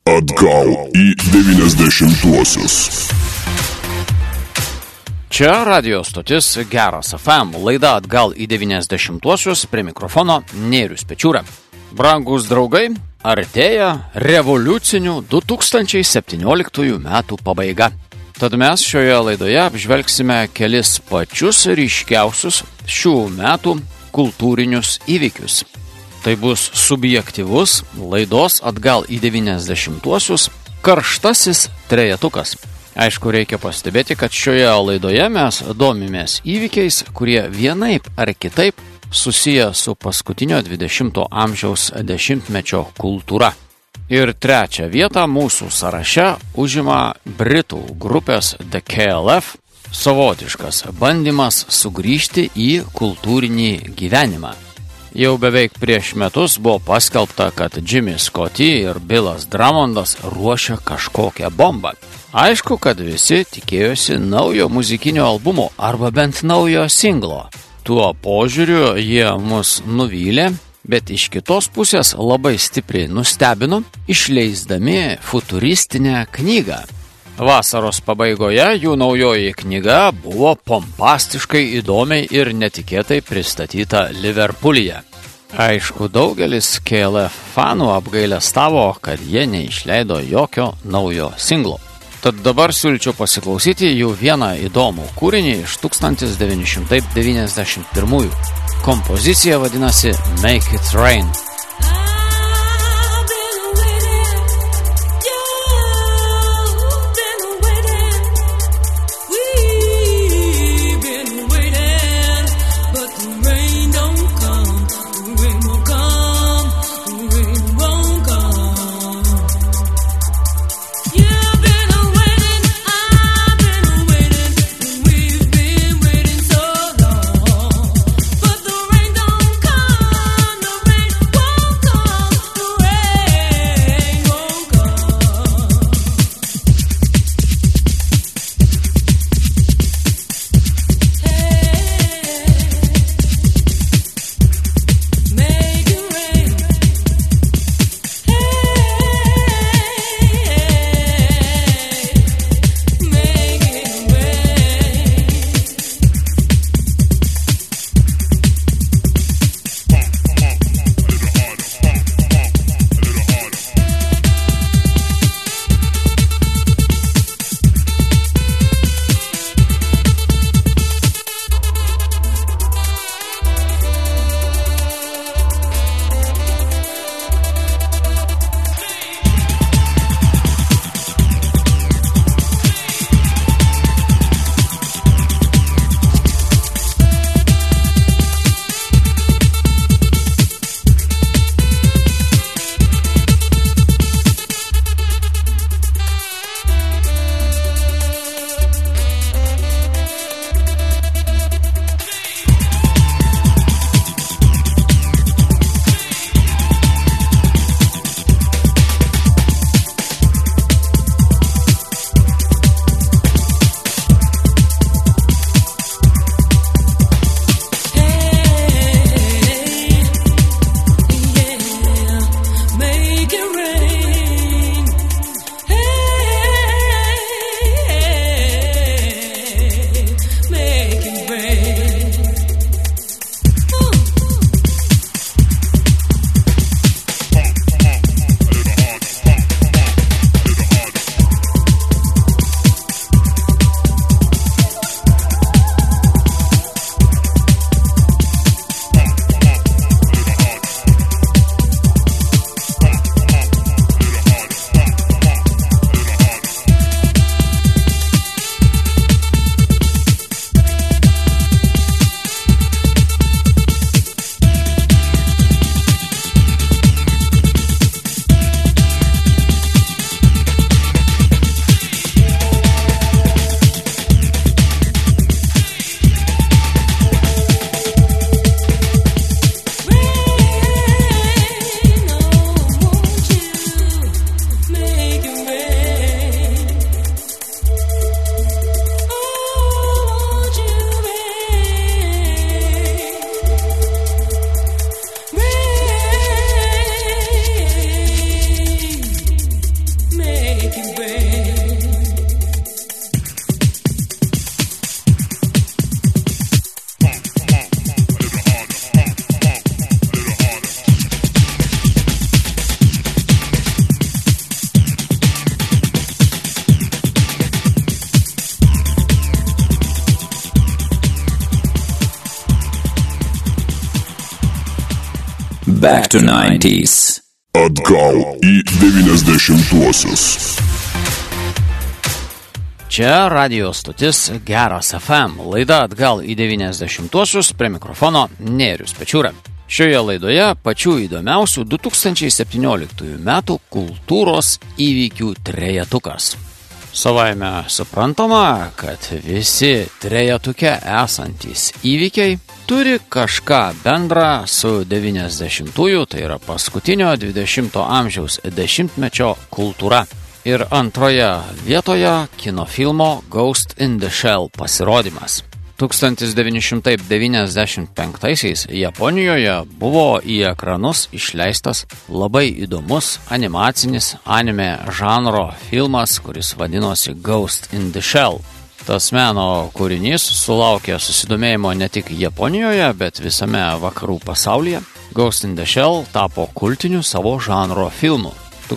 Atgal į 90-uosius. Čia radio stotis Geras FM, laida Atgal į 90-uosius, prie mikrofono Nėrius Pečiūra. Brangūs draugai, artėja revoliucinių 2017 metų pabaiga. Tad mes šioje laidoje apžvelgsime kelis pačius ryškiausius šių metų kultūrinius įvykius. Tai bus subjektyvus laidos Atgal į 90-uosius karštasis trejetukas. Aišku, reikia pastebėti, kad šioje laidoje mes domimės įvykiais, kurie vienaip ar kitaip susiję su paskutinio 20 amžiaus dešimtmečio kultūra. Ir trečią vietą mūsų sąraše užima britų grupės The KLF savotiškas bandymas sugrįžti į kultūrinį gyvenimą. Jau beveik prieš metus buvo paskelbta, kad Jimmy Scotty ir Billas Drummondas ruošia kažkokią bombą. Aišku, kad visi tikėjosi naujo muzikinio albumo arba bent naujo singlo. Tuo požiūriu jie mus nuvylė, bet iš kitos pusės labai stipriai nustebino, išleisdami futuristinę knygą. Vasaros pabaigoje jų naujoji knyga buvo pompastiškai įdomiai ir netikėtai pristatyta Liverpoolyje. Aišku, daugelis KLF fanų apgailestavo, kad jie neišleido jokio naujo singlo. Tad dabar siūlyčiau pasiklausyti jų vieną įdomų kūrinį iš 1991. Kompozicija vadinasi Make It Rain. Whoa! Back to 90s. Atgal į 90-uosius. Čia radio stotis Geras FM. Laida Atgal į 90-uosius, prie mikrofono Nėrius Pečiūra. Šioje laidoje pačių įdomiausių 2017 metų kultūros įvykių trejetukas. Savaime suprantama, kad visi trejetuke esantys įvykiai turi kažką bendrą su 90-ųjų, tai yra paskutinio 20 amžiaus dešimtmečio kultūra. Ir antroje vietoje kinofilmo Ghost in the Shell pasirodymas. 1995-aisiais Japonijoje buvo į ekranus išleistas labai įdomus animacinis anime žanro filmas, kuris vadinosi Ghost in the Shell. Tas meno kūrinys sulaukė susidomėjimo ne tik Japonijoje, bet visame vakarų pasaulyje. Ghost in the Shell tapo kultiniu savo žanro filmu.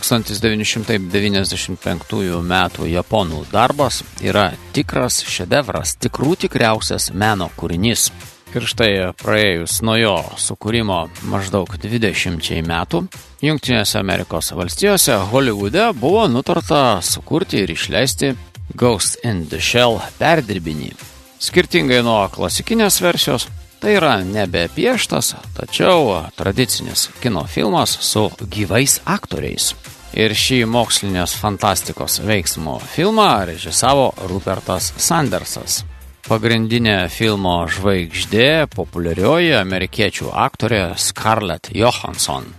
1995 metų japonų darbas yra tikras šedevras, tikriausias meno kūrinys. Ir štai praėjus nuo jo sukūrimo maždaug 20 metų, Jungtinėse Amerikos valstijose Holivude buvo nutarta sukurti ir išleisti Ghost in the Shell perdirbinį. Skirtingai nuo klasikinės versijos, tai yra nebepieštas, tačiau tradicinis kino filmas su gyvais aktoriais. Ir šį mokslinės fantastikos veiksmo filmą režisavo Rupertas Sandersas. Pagrindinė filmo žvaigždė populiarioji amerikiečių aktorė Scarlett Johansson.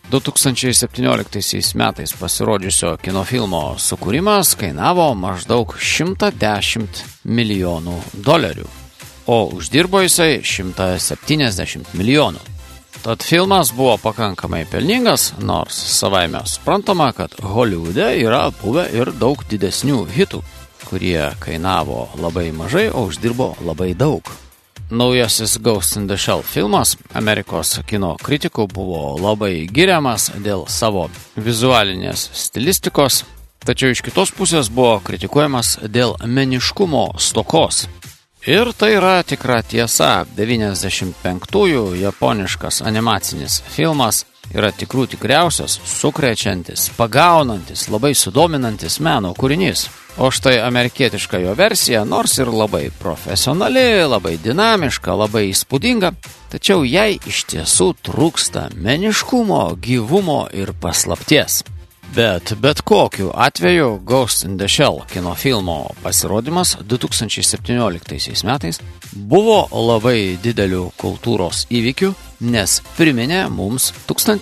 2017 metais pasirodžiusio kinofilmo sukūrimas kainavo maždaug $110 milijonų. O uždirbo jisai $170 milijonų. Tad filmas buvo pakankamai pelningas, nors savaime suprantama, kad Holivude yra buvę ir daug didesnių hitų, kurie kainavo labai mažai, o uždirbo labai daug. Naujasis Ghost in the Shell filmas Amerikos kino kritikų buvo labai giriamas dėl savo vizualinės stilistikos, tačiau iš kitos pusės buvo kritikuojamas dėl meniškumo stokos. Ir tai yra tikra tiesa. 95-ųjų japoniškas animacinis filmas yra tikriausias, sukrečiantis, pagaunantis, labai sudominantis meno kūrinys. O štai amerikietiška jo versija, nors ir labai profesionali, labai dinamiška, labai įspūdinga, tačiau jai iš tiesų trūksta meniškumo, gyvumo ir paslapties. Bet kokiu atveju Ghost in the Shell kino filmo pasirodymas 2017 metais buvo labai dideliu kultūros įvykiu, nes priminė mums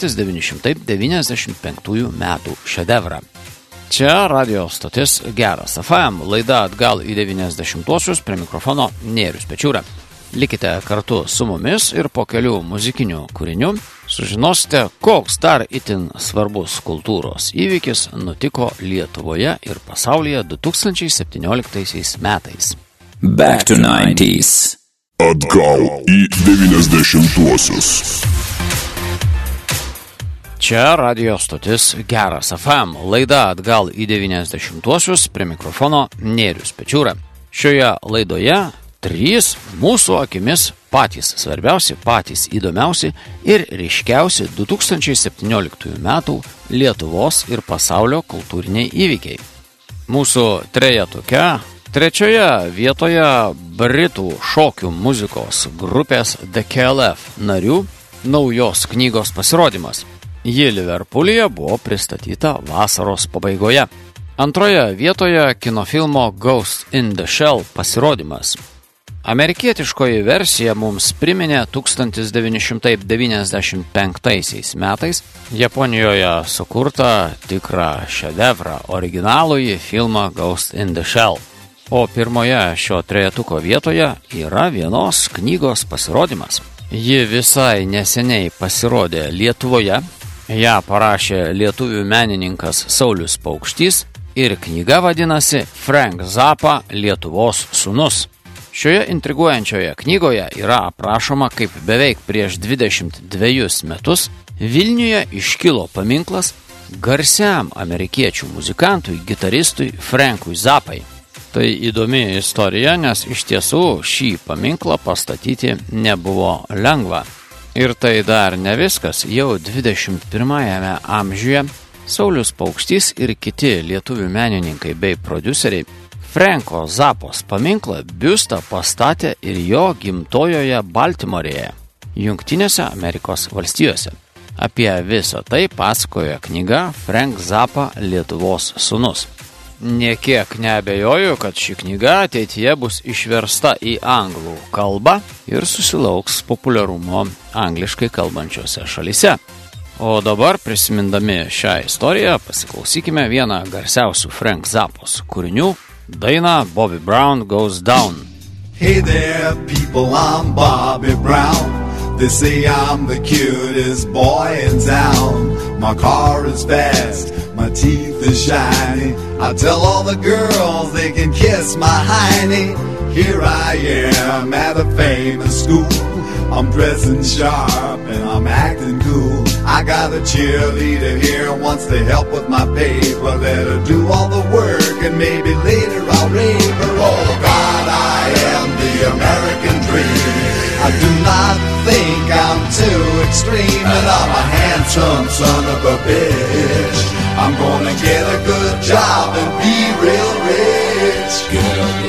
1995 metų šedevrą. Čia radio stotis Geras FM, laida Atgal į 90-uosius, prie mikrofono Nėrius Pečiūra. Likite kartu su mumis ir po kelių muzikinių kūrinių sužinosite, koks dar itin svarbus kultūros įvykis nutiko Lietuvoje ir pasaulyje 2017 metais. Back to 90s. Atgal į 90-uosius. Čia radio stotis Geras FM, laida Atgal į 90-uosius, prie mikrofono Nėrius Pečiūra. Šioje laidoje 3 mūsų akimis patys svarbiausi, patys įdomiausi ir ryškiausi 2017 metų Lietuvos ir pasaulio kultūriniai įvykiai. Mūsų trejetuke 3 vietoje britų šokių muzikos grupės The KLF narių naujos knygos pasirodymas. Ji Liverpoolyje buvo pristatyta vasaros pabaigoje. 2 vietoje kinofilmo Ghost in the Shell pasirodymas. Amerikietiškoji versija mums priminė 1995 metais Japonijoje sukurtą tikrą šedevrą, originalųjį filmą Ghost in the Shell. O pirmoje šio trejetuko vietoje yra vienos knygos pasirodymas. Ji visai neseniai pasirodė Lietuvoje. Ją parašė lietuvių menininkas Saulius Paukštys ir knyga vadinasi Frank Zappa Lietuvos sūnus. Šioje intriguojančioje knygoje yra aprašoma, kaip beveik prieš 22 metus Vilniuje iškilo paminklas garsiam amerikiečių muzikantui, gitaristui Frankui Zappai. Tai įdomi istorija, nes iš tiesų šį paminklą pastatyti nebuvo lengva. Ir tai dar ne viskas. Jau 21 amžiuje Saulius Paukštys ir kiti lietuvių menininkai bei prodiuseriai Franko Zappos paminklą biustą pastatė ir jo gimtojoje Baltimorėje, Jungtinėse Amerikos valstijose. Apie visą tai pasakoja knyga Frank Zappa Lietuvos sūnus. Niekiek neabejoju, kad ši knyga ateityje bus išversta į anglų kalbą ir susilauks populiarumo angliškai kalbančiose šalyse. O dabar, prisimindami šią istoriją, pasiklausykime vieną garsiausių Frank Zappos kūrinių, dainą Bobby Brown Goes Down. Hey there, people, I'm Bobby Brown. They say I'm the cutest boy in town. My car is fast, my teeth are shiny. I tell all the girls they can kiss my hiney. Here I am at a famous school. I'm dressing sharp and I'm acting cool. I got a cheerleader here who wants to help with my paper. Let her do all the work and maybe later I'll rape her. Oh God, I am the American dream. I do not think I'm too extreme, and I'm a handsome son of a bitch. I'm gonna get a good job and be real rich. Get a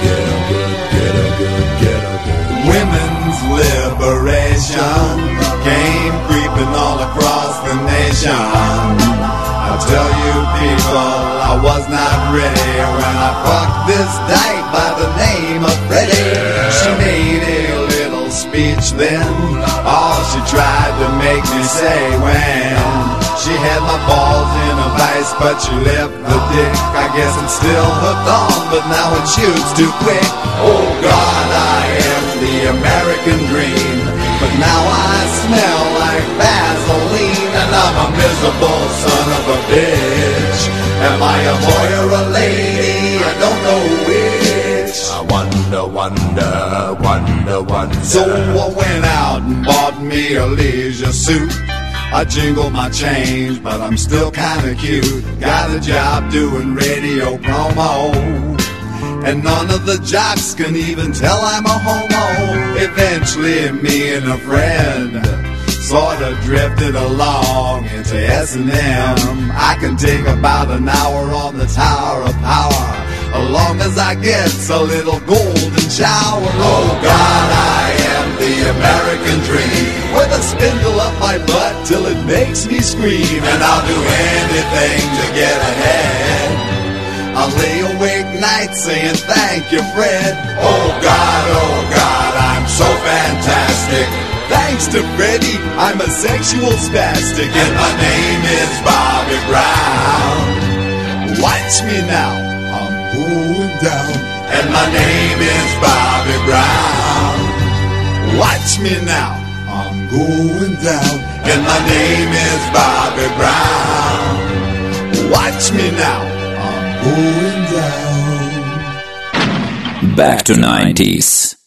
good. Women's liberation came creeping all across the nation. I tell you people, I was not ready when I fucked this dyke by the name of Freddie. She made a little speech then, all she tried to make me say when she had my balls in a vice, but she left the dick. I guess it's still hooked on, but now it shoots too quick. Oh God, I am the American dream, but now I smell like Vaseline, and I'm a miserable son of a bitch. Am I a boy or a lady? I don't know which. I wonder. So I went out and bought me a leisure suit. I jingle my change, but I'm still kinda cute. Got a job doing radio promo, and none of the jocks can even tell I'm a homo. Eventually me and a friend sorta drifted along into S&M. I can take about an hour on the Tower of Power, as long as I get a little golden shower. Oh God, I am the American dream, with a spindle up my butt till it makes me scream, and I'll do anything to get ahead. I'll lay awake nights saying thank you, Fred. Oh God, I'm so fantastic. Thanks to Freddie, I'm a sexual spastic, and my name is Bobby Brown. Watch me now, I'm going down, and my name is Bobby Brown. Watch me now, I'm going down, and my name is Bobby Brown. Watch me now, I'm going down. Back to 90s.